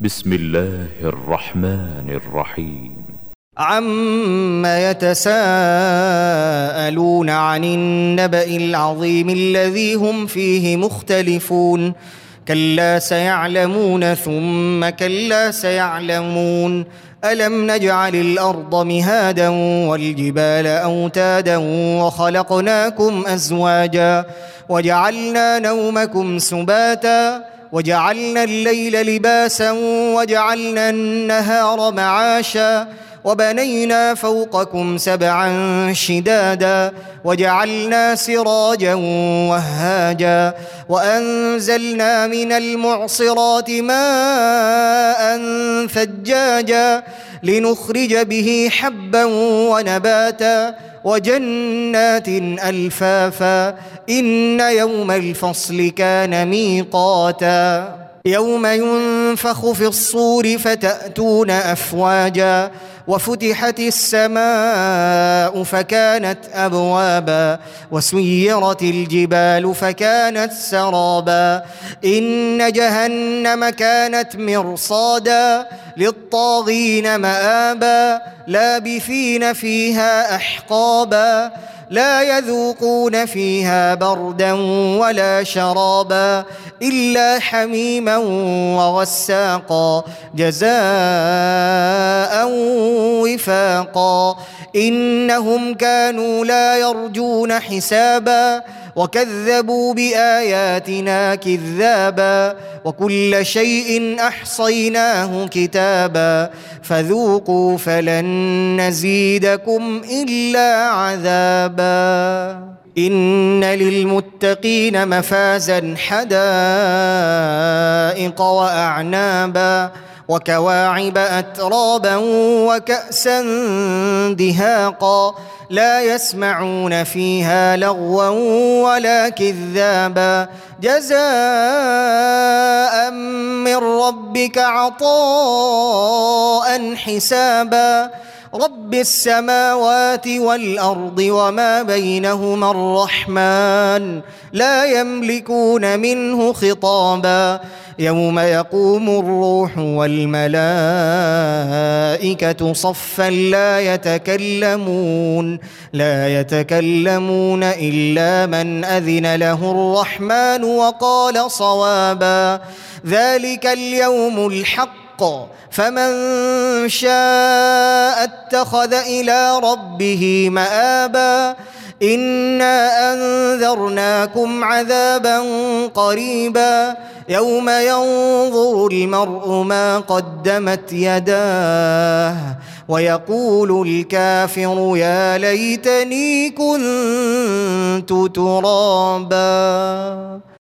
بسم الله الرحمن الرحيم. عم يتساءلون عن النبأ العظيم الذي هم فيه مختلفون كلا سيعلمون ثم كلا سيعلمون ألم نجعل الأرض مهادا والجبال أوتادا وخلقناكم أزواجا وجعلنا نومكم سباتا وجعلنا الليل لباسا وجعلنا النهار معاشا وبنينا فوقكم سبعا شدادا وجعلنا سراجا وهاجا وأنزلنا من المعصرات ماء ثجاجا لنخرج به حبا ونباتا وجنات ألفافا إن يوم الفصل كان ميقاتا يوم ينفخ في الصور فتأتون أفواجا وفتحت السماء فكانت أبوابا وسيرت الجبال فكانت سرابا إن جهنم كانت مرصادا للطاغين مآبا لابثين فيها أحقابا لا يذوقون فيها بردا ولا شرابا إلا حميما وغساقا جزاء وفاقا إنهم كانوا لا يرجون حسابا وكذبوا بآياتنا كذابا وكل شيء أحصيناه كتابا فذوقوا فلن نزيدكم إلا عذابا إن للمتقين مفازا حدائق وأعنابا وكواعب أترابا وكأسا دهاقا لا يسمعون فيها لغوا ولا كذابا جزاء من ربك عطاء حسابا رب السماوات والأرض وما بينهما الرحمن لا يملكون منه خطابا يوم يقوم الروح والملائكة صفا لا يتكلمون إلا من أذن له الرحمن وقال صوابا ذلك اليوم الحق فمن شاء اتخذ إلى ربه مآبا إنا أنذرناكم عذابا قريبا يوم ينظر المرء ما قدمت يداه ويقول الكافر يا ليتني كنت ترابا.